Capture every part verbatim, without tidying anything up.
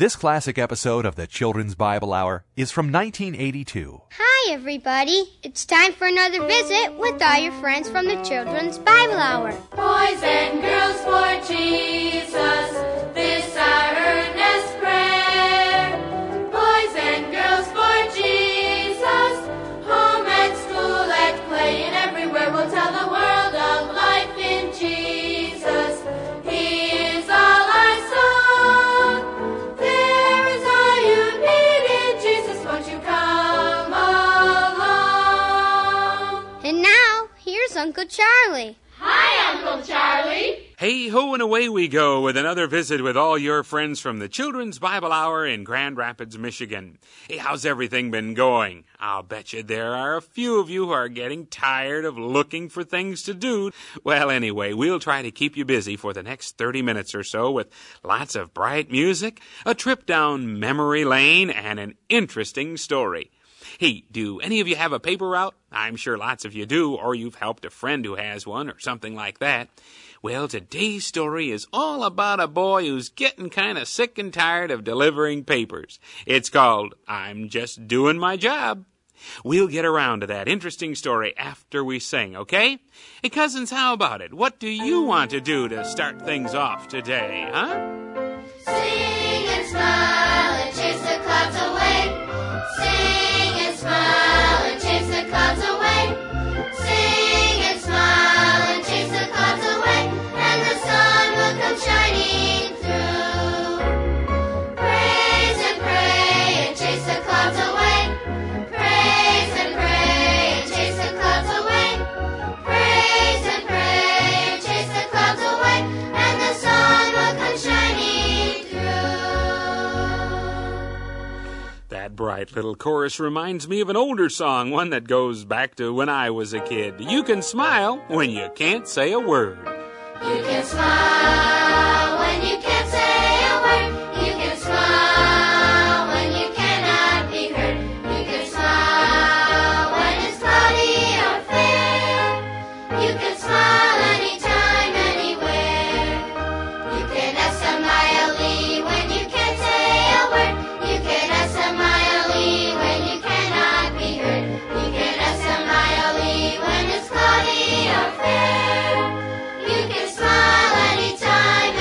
This classic episode of the Children's Bible Hour is from nineteen eighty-two. Hi, everybody. It's time for another visit with all your friends from the Children's Bible Hour. Boys and girls for Jesus, this our earnest prayer. Boys and girls for Jesus, home and school and play and everywhere we'll tell the world of life in Jesus. He is all our song. There is all you need in Jesus. Won't you come along? And now, here's Uncle Charlie. Hi, Uncle Charlie. Hey ho, and away we go with another visit with all your friends from the Children's Bible Hour in Grand Rapids, Michigan. Hey, how's everything been going? I'll bet you there are a few of you who are getting tired of looking for things to do. Well, anyway, we'll try to keep you busy for the next thirty minutes or so with lots of bright music, a trip down memory lane, and an interesting story. Hey, do any of you have a paper route? I'm sure lots of you do, or you've helped a friend who has one or something like that. Well, today's story is all about a boy who's getting kind of sick and tired of delivering papers. It's called I'm Just Doing My Job. We'll get around to that interesting story after we sing, okay? Hey, cousins, how about it? What do you want to do to start things off today, huh? Sing and smile and chase the clouds away. Sing and smile and chase the clouds away. Sing and smile and chase the clouds away, and the sun will come shining through. Praise and pray and chase the clouds away. Praise and pray and chase the clouds away. Praise and pray and chase the clouds away, and the sun will come shining through. That bright little chorus reminds me of an older song, one that goes back to when I was a kid. You can smile when you can't say a word. You can smile when you can't say a word. You can smile when you cannot be heard. You can smile when it's cloudy or fair. You can smile anytime, anywhere. You can smile when you can't say a word. You can smile when you cannot be heard. You can smile when it's cloudy or fair. You can smile anytime,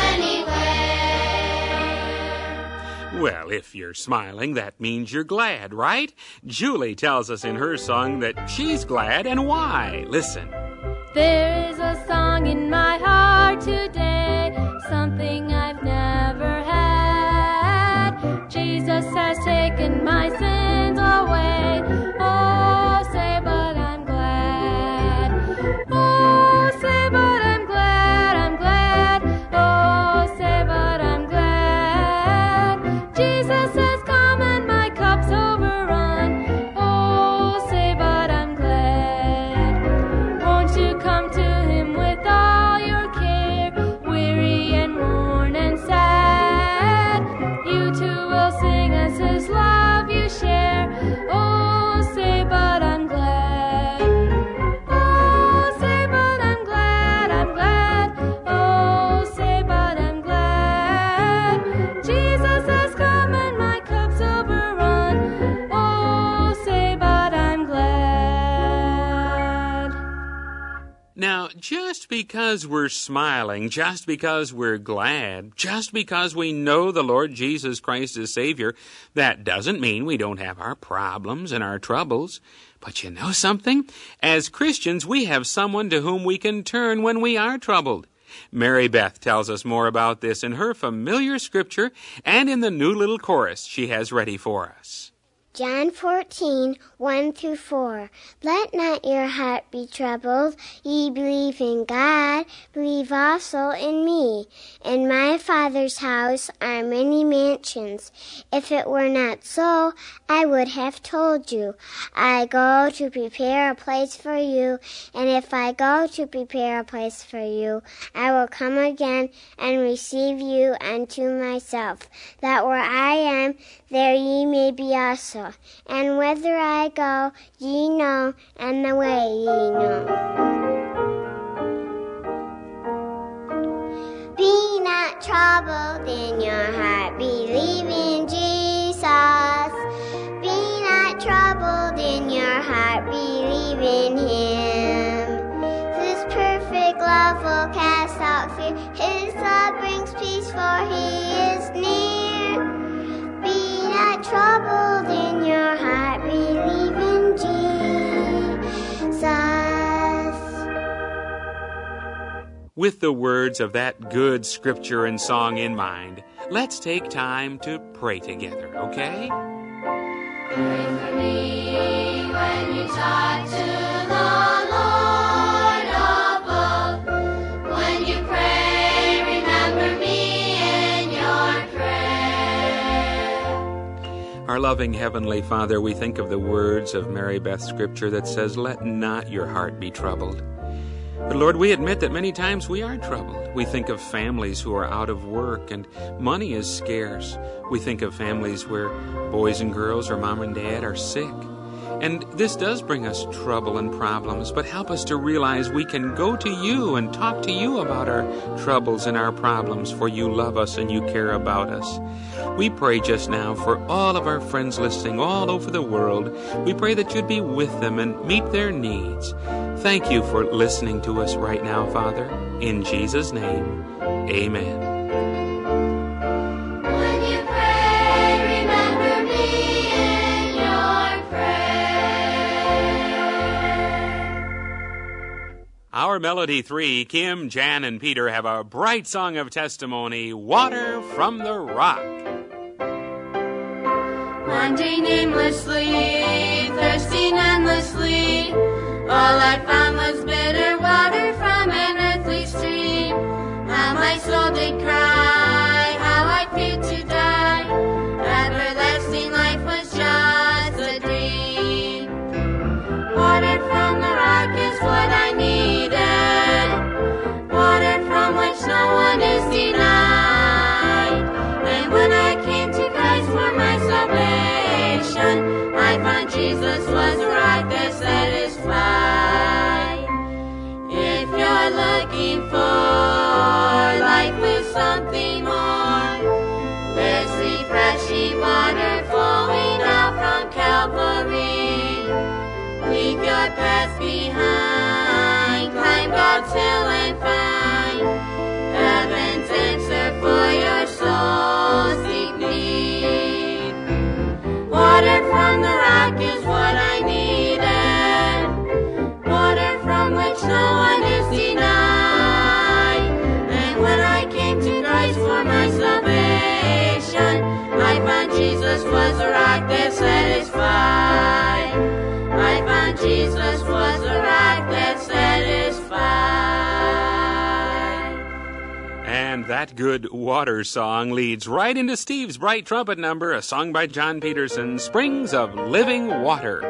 anywhere. Well, if you're smiling, that means you're glad, right? Julie tells us in her song that she's glad, and why. Listen. There is a song in my heart today, something I've never had. Jesus has taken my sins away. Oh, say, but I'm glad. Oh, say, but I'm glad, I'm glad. Oh, say, but I'm glad. Jesus has come and my cup's overrun. Oh, say, but I'm glad. Won't you come to him with all your care, weary and worn and sad? You too will sing as his love you share. Oh, say, but I'm glad. Oh, say, but I'm glad, I'm glad. Oh, say, but I'm glad. Jesus has come and my cup's overrun. Oh, say, but I'm glad. Now, just because we're smiling, just because we're glad, just because we know the Lord Jesus Christ is Savior, that doesn't mean we don't have our problems and our troubles. But you know something? As Christians, we have someone to whom we can turn when we are troubled. Mary Beth tells us more about this in her familiar scripture and in the new little chorus she has ready for us. John fourteen, one through four. Let not your heart be troubled. Ye believe in God, believe also in me. In my Father's house are many mansions. If it were not so, I would have told you. I go to prepare a place for you, and if I go to prepare a place for you, I will come again and receive you unto myself, that where I am, there ye may be also. And whither I go, ye know, and the way ye know. Be not troubled in your heart, believe in With the words of that good scripture and song in mind, let's take time to pray together, okay? Pray for me when you talk to the Lord above. When you pray, remember me in your prayer. Our loving Heavenly Father, we think of the words of Mary Beth's scripture that says, "Let not your heart be troubled." But Lord, we admit that many times we are troubled. We think of families who are out of work and money is scarce. We think of families where boys and girls or mom and dad are sick. And this does bring us trouble and problems, but help us to realize we can go to you and talk to you about our troubles and our problems, for you love us and you care about us. We pray just now for all of our friends listening all over the world. We pray that you'd be with them and meet their needs. Thank you for listening to us right now, Father. In Jesus' name, amen. When you pray, remember me in your prayer. Our Melody three, Kim, Jan, and Peter have a bright song of testimony, Water from the Rock. Wandering aimlessly, thirsting endlessly, all I found was bitter water from an earthly stream. How my soul did cry, how I feared to die. Everlasting life was just a dream. Water from the rock is what I needed, water from which no one is denied. And when I came to Christ for my salvation, I found Jesus was the rock that satisfied. If you're looking for life with something more, there's refreshing water flowing out from Calvary. Leave your past behind, climb God's hill and find heaven's answer for your soul's deep need. Water from the rock is what I needed, water from which no one is denied. And when I came to Christ for my salvation, I found Jesus was the rock that satisfied. I found Jesus was the rock that satisfied. And that good water song leads right into Steve's bright trumpet number, a song by John Peterson, Springs of Living Water.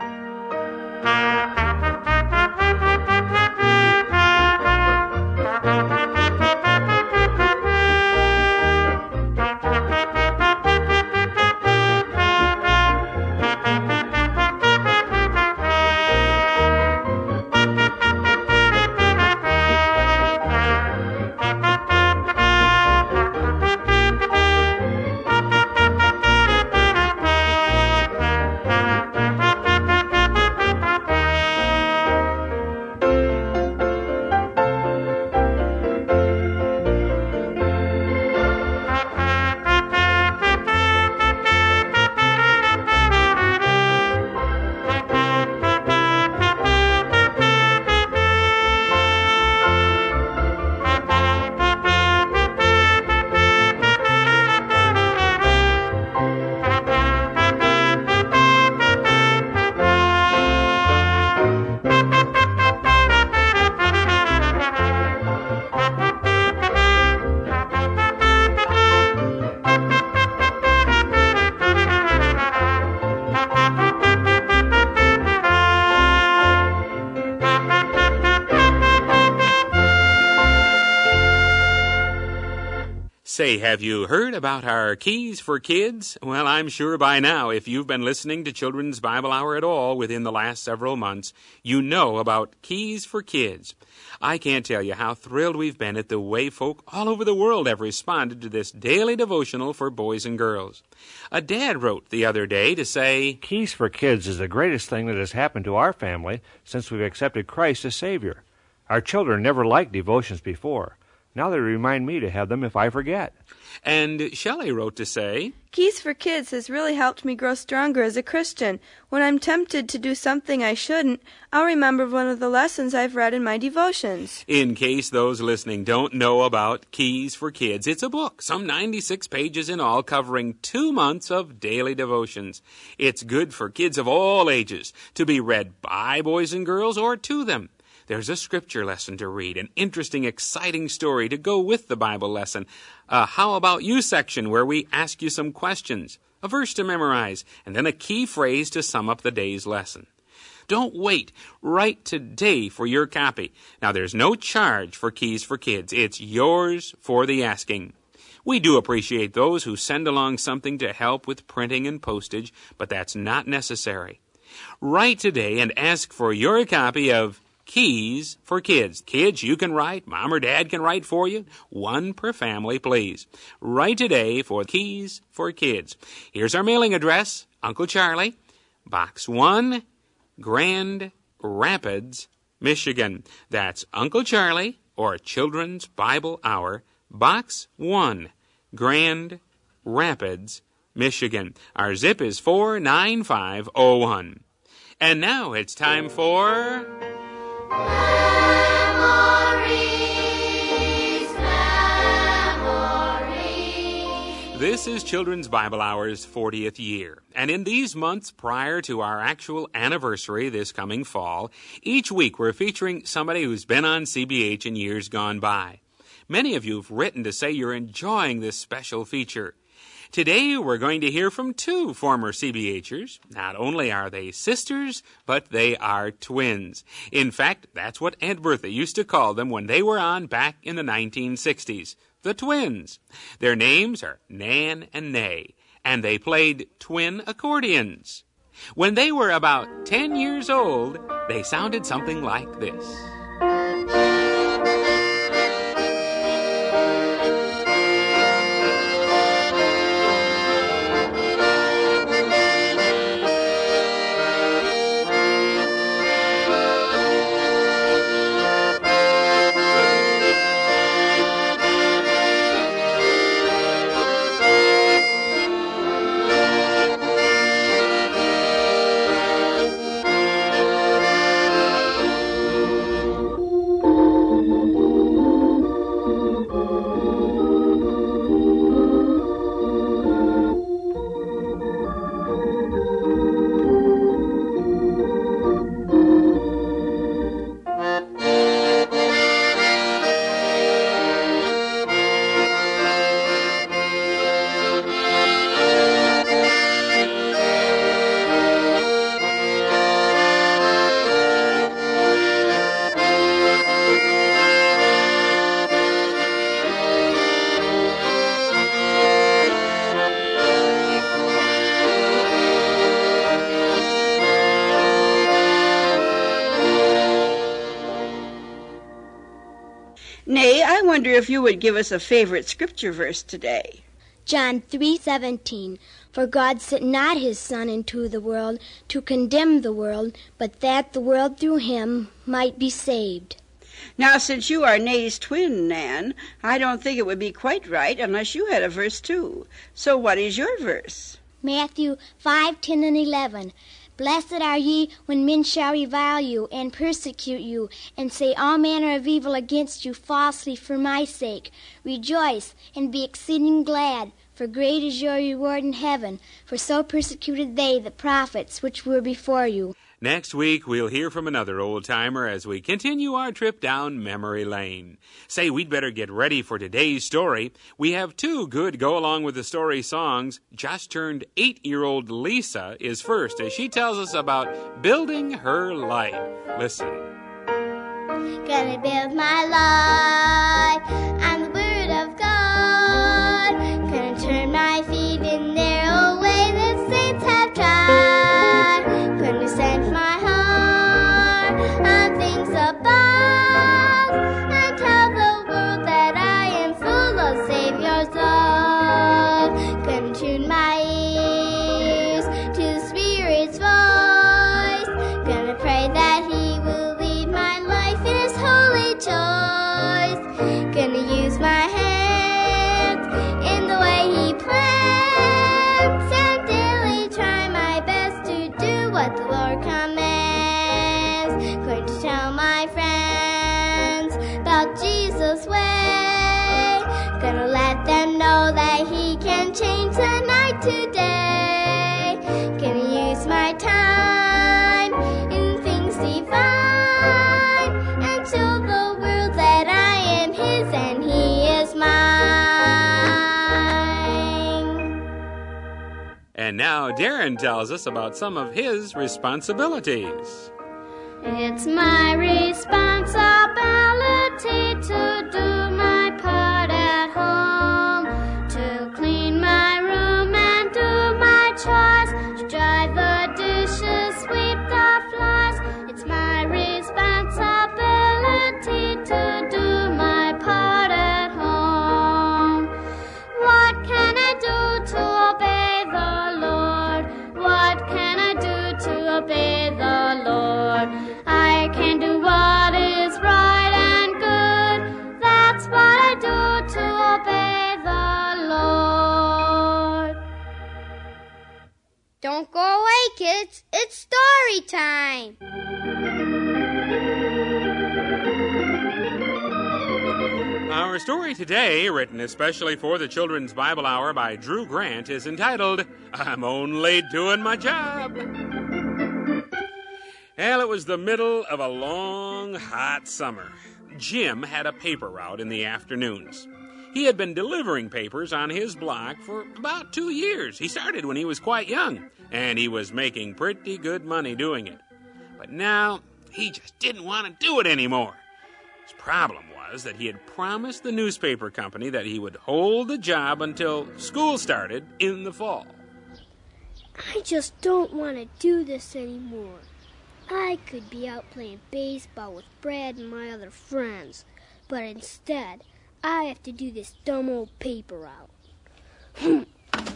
Say, have you heard about our Keys for Kids? Well, I'm sure by now, if you've been listening to Children's Bible Hour at all within the last several months, you know about Keys for Kids. I can't tell you how thrilled we've been at the way folk all over the world have responded to this daily devotional for boys and girls. A dad wrote the other day to say, Keys for Kids is the greatest thing that has happened to our family since we've accepted Christ as Savior. Our children never liked devotions before. Now they remind me to have them if I forget. And Shelley wrote to say, Keys for Kids has really helped me grow stronger as a Christian. When I'm tempted to do something I shouldn't, I'll remember one of the lessons I've read in my devotions. In case those listening don't know about Keys for Kids, it's a book, some ninety-six pages in all, covering two months of daily devotions. It's good for kids of all ages, to be read by boys and girls or to them. There's a scripture lesson to read, an interesting, exciting story to go with the Bible lesson, a How About You section where we ask you some questions, a verse to memorize, and then a key phrase to sum up the day's lesson. Don't wait. Write today for your copy. Now, there's no charge for Keys for Kids. It's yours for the asking. We do appreciate those who send along something to help with printing and postage, but that's not necessary. Write today and ask for your copy of Keys for Kids. Kids, you can write. Mom or Dad can write for you. One per family, please. Write today for Keys for Kids. Here's our mailing address. Uncle Charlie, Box one, Grand Rapids, Michigan. That's Uncle Charlie, or Children's Bible Hour, Box one, Grand Rapids, Michigan. Our zip is four nine five oh one. And now it's time for... Memories, memories. This is Children's Bible Hour's fortieth year, and in these months prior to our actual anniversary this coming fall, each week we're featuring somebody who's been on C B H in years gone by. Many of you have written to say you're enjoying this special feature. Today, we're going to hear from two former CBHers. Not only are they sisters, but they are twins. In fact, that's what Aunt Bertha used to call them when they were on back in the nineteen sixties. The twins. Their names are Nan and Nay, and they played twin accordions. When they were about ten years old, they sounded something like this. Nay, I wonder if you would give us a favorite scripture verse today. John three seventeen. For God sent not his Son into the world to condemn the world, but that the world through him might be saved. Now, since you are Nay's twin, Nan, I don't think it would be quite right unless you had a verse too. So what is your verse? Matthew five ten and eleven. Blessed are ye when men shall revile you, and persecute you, and say all manner of evil against you falsely for my sake. Rejoice, and be exceeding glad, for great is your reward in heaven. For so persecuted they the prophets which were before you. Next week, we'll hear from another old-timer as we continue our trip down memory lane. Say, we'd better get ready for today's story. We have two good go-along-with-the-story songs. Just turned eight-year-old Lisa is first as she tells us about building her life. Listen. Gonna build my life on the Word of God. Gonna turn my feet in narrow way that saints have tried. Gonna set my heart on things above and tell the world that I am full of Savior's love. Gonna tune my ears to the Spirit's voice. Gonna pray that He will lead my life in His holy choice. today. Gonna use my time in things divine and show the world that I am His and He is mine. And now Darren tells us about some of his responsibilities. It's my responsibility to do my part at home, to clean my room and do my chores, to dry the dishes, sweep the floors. It's my responsibility to do my part at home. What can I do to obey the Lord? What can I do to obey the Lord? I can do what is right and good. That's what I do to obey the Lord. Don't go away, kids. It's story time. Our story today, written especially for the Children's Bible Hour by Drew Grant, is entitled, I'm Only Doing My Job. Well, it was the middle of a long, hot summer. Jim had a paper route in the afternoons. He had been delivering papers on his block for about two years. He started when he was quite young, and he was making pretty good money doing it. But now, he just didn't want to do it anymore. His problem was that he had promised the newspaper company that he would hold the job until school started in the fall. I just don't want to do this anymore. I could be out playing baseball with Brad and my other friends, but instead, I have to do this dumb old paper route.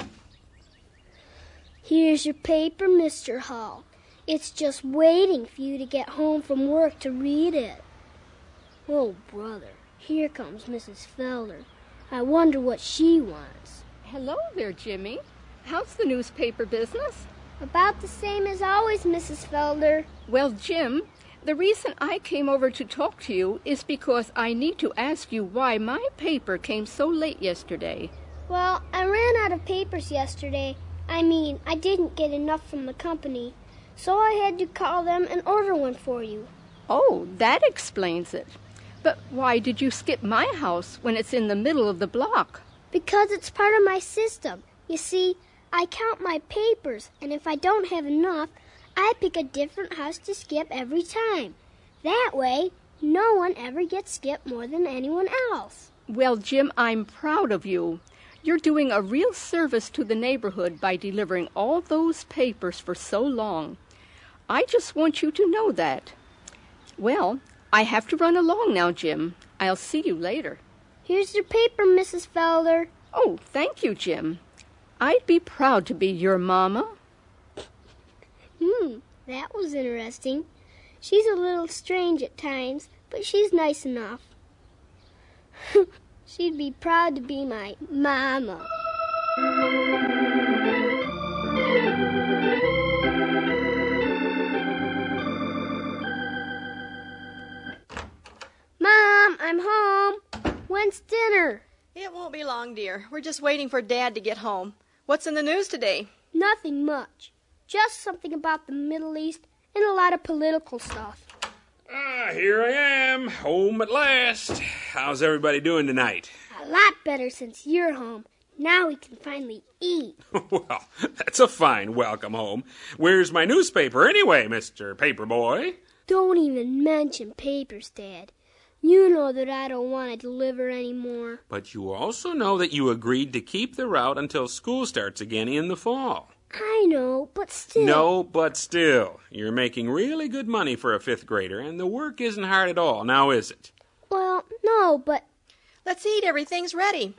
Here's your paper, Mister Hall. It's just waiting for you to get home from work to read it. Oh, brother, here comes Missus Felder. I wonder what she wants. Hello there, Jimmy. How's the newspaper business? About the same as always, Missus Felder. Well, Jim, the reason I came over to talk to you is because I need to ask you why my paper came so late yesterday. Well, I ran out of papers yesterday. I mean, I didn't get enough from the company, so I had to call them and order one for you. Oh, that explains it. But why did you skip my house when it's in the middle of the block? Because it's part of my system. You see, I count my papers, and if I don't have enough, I pick a different house to skip every time. That way, no one ever gets skipped more than anyone else. Well, Jim, I'm proud of you. You're doing a real service to the neighborhood by delivering all those papers for so long. I just want you to know that. Well, I have to run along now, Jim. I'll see you later. Here's your paper, Missus Felder. Oh, thank you, Jim. I'd be proud to be your mama. Hmm, that was interesting. She's a little strange at times, but she's nice enough. She'd be proud to be my mama. Mom, I'm home. When's dinner? It won't be long, dear. We're just waiting for Dad to get home. What's in the news today? Nothing much. Just something about the Middle East and a lot of political stuff. Ah, here I am, home at last. How's everybody doing tonight? A lot better since you're home. Now we can finally eat. Well, that's a fine welcome home. Where's my newspaper anyway, Mister Paperboy? Don't even mention papers, Dad. You know that I don't want to deliver anymore. But you also know that you agreed to keep the route until school starts again in the fall. I know, but still... No, but still. You're making really good money for a fifth grader, and the work isn't hard at all, now is it? Well, no, but... Let's eat. Everything's ready.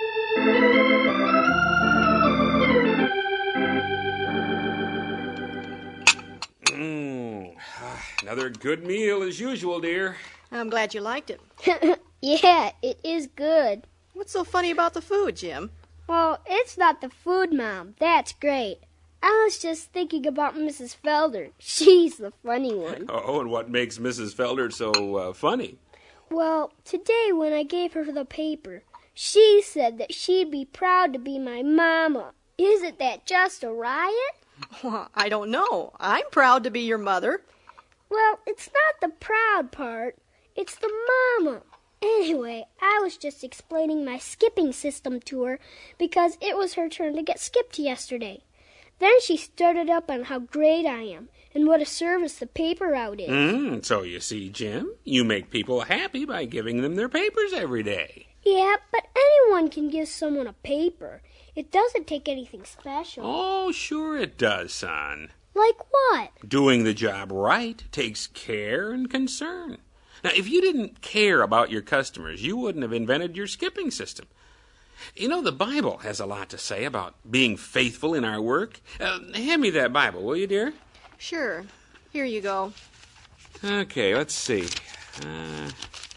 Mmm. Another good meal as usual, dear. I'm glad you liked it. Yeah, it is good. What's so funny about the food, Jim? Well, it's not the food, Mom. That's great. I was just thinking about Missus Felder. She's the funny one. Oh, and what makes Missus Felder so uh, funny? Well, today when I gave her the paper, she said that she'd be proud to be my mama. Isn't that just a riot? Well, I don't know. I'm proud to be your mother. Well, it's not the proud part. It's the mama. Anyway, I was just explaining my skipping system to her because it was her turn to get skipped yesterday. Then she started up on how great I am and what a service the paper route is. Mm, so you see, Jim, you make people happy by giving them their papers every day. Yeah, but anyone can give someone a paper. It doesn't take anything special. Oh, sure it does, son. Like what? Doing the job right takes care and concern. Now, if you didn't care about your customers, you wouldn't have invented your skipping system. You know, the Bible has a lot to say about being faithful in our work. Uh, hand me that Bible, will you, dear? Sure. Here you go. Okay, let's see. Uh,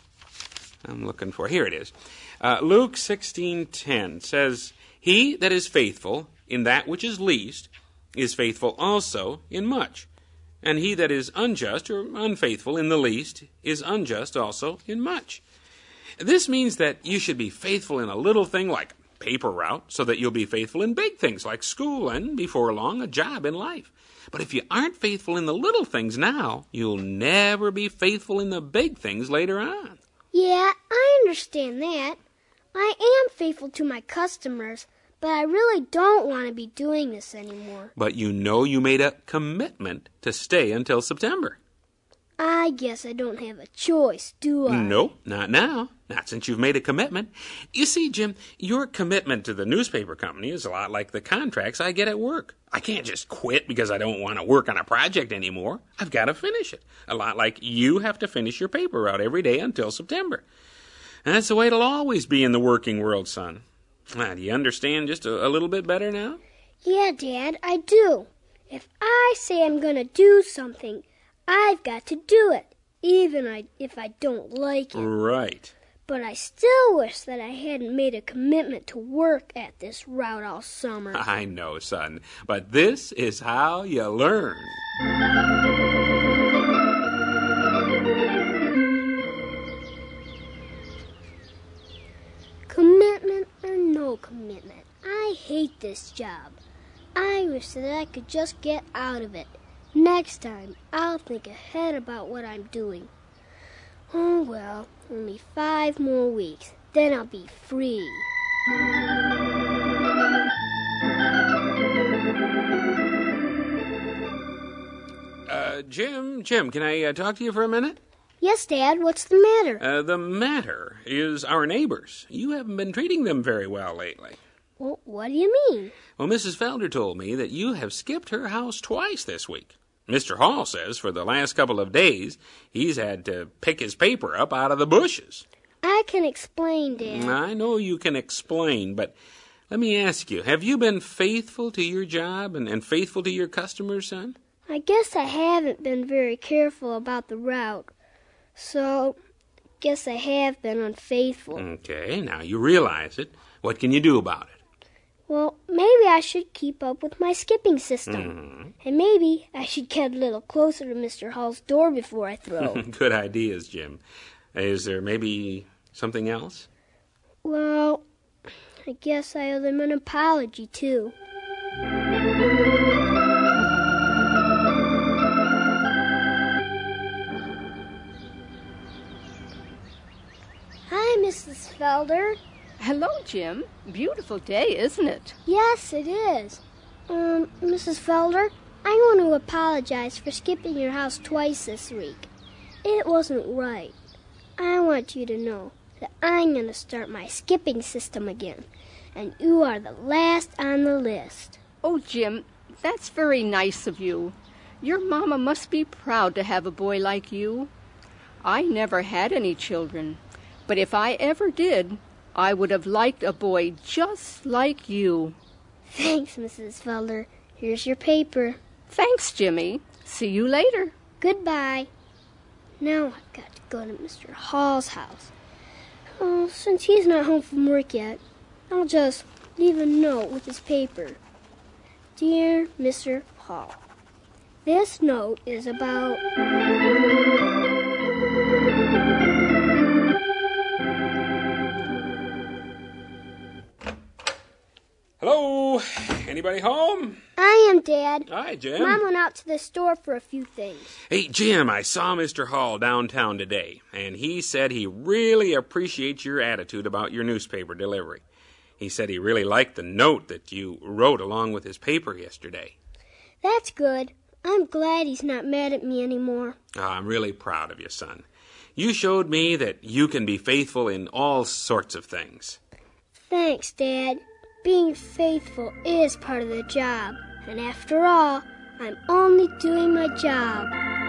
I'm looking for... Here it is. Uh, Luke sixteen ten says, "He that is faithful in that which is least is faithful also in much. And he that is unjust or unfaithful in the least is unjust also in much." This means that you should be faithful in a little thing like paper route so that you'll be faithful in big things like school and, before long, a job in life. But if you aren't faithful in the little things now, you'll never be faithful in the big things later on. Yeah, I understand that. I am faithful to my customers, but I really don't want to be doing this anymore. But you know you made a commitment to stay until September. I guess I don't have a choice, do I? Nope, not now. Not since you've made a commitment. You see, Jim, your commitment to the newspaper company is a lot like the contracts I get at work. I can't just quit because I don't want to work on a project anymore. I've got to finish it. A lot like you have to finish your paper route every day until September. And that's the way it'll always be in the working world, son. Now, do you understand just a, a little bit better now? Yeah, Dad, I do. If I say I'm going to do something, I've got to do it, even I, if I don't like it. Right. But I still wish that I hadn't made a commitment to work at this route all summer. I know, son, but this is how you learn. Commitment or no commitment, I hate this job. I wish that I could just get out of it. Next time, I'll think ahead about what I'm doing. Oh, well, only five more weeks. Then I'll be free. Uh, Jim, Jim, can I uh, talk to you for a minute? Yes, Dad, what's the matter? Uh, the matter is our neighbors. You haven't been treating them very well lately. Well, what do you mean? Well, Missus Felder told me that you have skipped her house twice this week. Mister Hall says for the last couple of days he's had to pick his paper up out of the bushes. I can explain, Dad. I know you can explain, but let me ask you, have you been faithful to your job and, and faithful to your customers, son? I guess I haven't been very careful about the route, so I guess I have been unfaithful. Okay, now you realize it. What can you do about it? Well, maybe I should keep up with my skipping system. Mm-hmm. And maybe I should get a little closer to Mister Hall's door before I throw. Good ideas, Jim. Is there maybe something else? Well, I guess I owe them an apology, too. Hi, Missus Felder. Hello, Jim. Beautiful day, isn't it? Yes, it is. Um, Missus Felder, I want to apologize for skipping your house twice this week. It wasn't right. I want you to know that I'm going to start my skipping system again, and you are the last on the list. Oh, Jim, that's very nice of you. Your mama must be proud to have a boy like you. I never had any children, but if I ever did, I would have liked a boy just like you. Thanks, Missus Felder. Here's your paper. Thanks, Jimmy. See you later. Goodbye. Now I've got to go to Mister Hall's house. Oh, since he's not home from work yet, I'll just leave a note with his paper. Dear Mister Hall, this note is about... Hello? Anybody home? I am, Dad. Hi, Jim. Mom went out to the store for a few things. Hey, Jim, I saw Mister Hall downtown today, and he said he really appreciates your attitude about your newspaper delivery. He said he really liked the note that you wrote along with his paper yesterday. That's good. I'm glad he's not mad at me anymore. Oh, I'm really proud of you, son. You showed me that you can be faithful in all sorts of things. Thanks, Dad. Being faithful is part of the job. And after all, I'm only doing my job.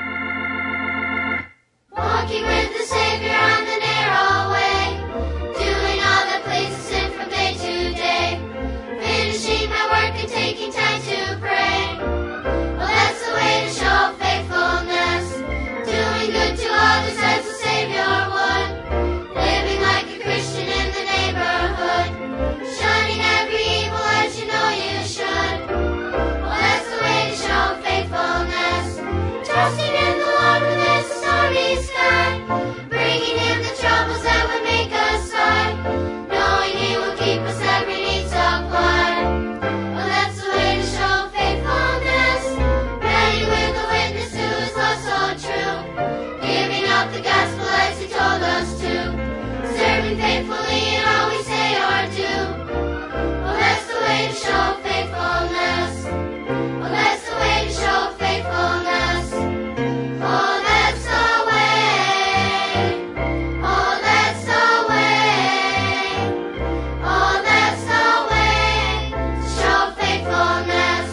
Walking with the Savior on the narrow way, doing all that pleases Him from day to day, finishing my work and taking time to pray. Well, that's the way to show faithfulness, doing good to others as the Savior would, living like a Christian in the neighborhood, shunning every evil as you know you should. Well, that's the way to show faithfulness, trusting in the Lord when there's a stormy sky, bringing Him the troubles that would make us sigh, knowing He will keep us every need supplied. Well, that's the way to show faithfulness, ready with a witness who is love so true, giving up the gospel as He told us to, serving faithfully in all we say or do. Well, that's the way to show faithfulness. Well, that's the way to show faithfulness. Oh, that's the way. Oh, that's the way. Oh, that's the way to show faithfulness.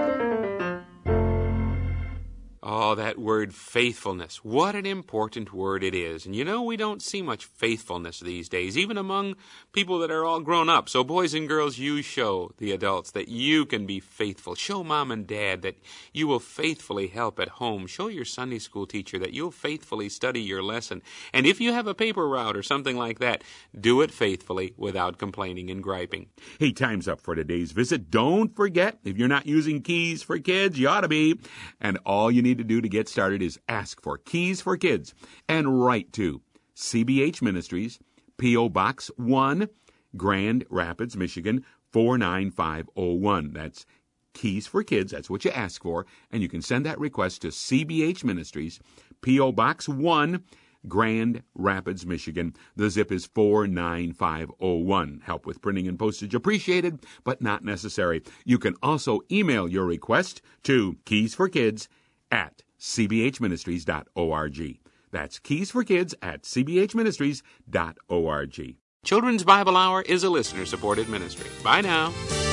Oh, that word faithfulness. What an important word it is. And you know, we don't see much faithfulness these days, even among people that are all grown up. So boys and girls, you show the adults that you can be faithful. Show mom and dad that you will faithfully help at home. Show your Sunday school teacher that you'll faithfully study your lesson. And if you have a paper route or something like that, do it faithfully without complaining and griping. Hey, time's up for today's visit. Don't forget, if you're not using Keys for Kids, you ought to be. And all you need to do to get started is ask for Keys for Kids and write to C B H Ministries, P O. Box one, Grand Rapids, Michigan, four nine five oh one. That's Keys for Kids. That's what you ask for. And you can send that request to C B H Ministries, P O. Box one, Grand Rapids, Michigan. The zip is four nine five oh one. Help with printing and postage appreciated, but not necessary. You can also email your request to keysforkids at c b h ministries dot org. That's keysforkids at c b h ministries dot org. Children's Bible Hour is a listener-supported ministry. Bye now.